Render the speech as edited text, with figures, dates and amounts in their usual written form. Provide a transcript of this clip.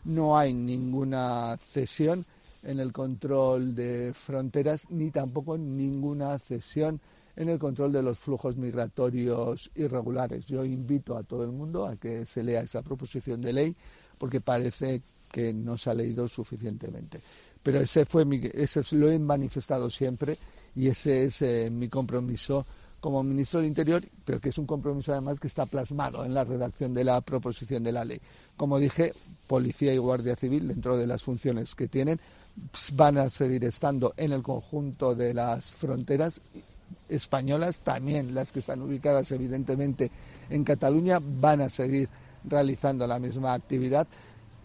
no hay ninguna cesión en el control de fronteras ni tampoco ninguna cesión en el control de los flujos migratorios irregulares. Yo invito a todo el mundo a que se lea esa proposición de ley porque parece que no se ha leído suficientemente. Pero ese lo he manifestado siempre y ese es mi compromiso como ministro del Interior, pero que es un compromiso además que está plasmado en la redacción de la proposición de la ley. Como dije, Policía y Guardia Civil, dentro de las funciones que tienen, van a seguir estando en el conjunto de las fronteras españolas, también las que están ubicadas evidentemente en Cataluña, van a seguir realizando la misma actividad,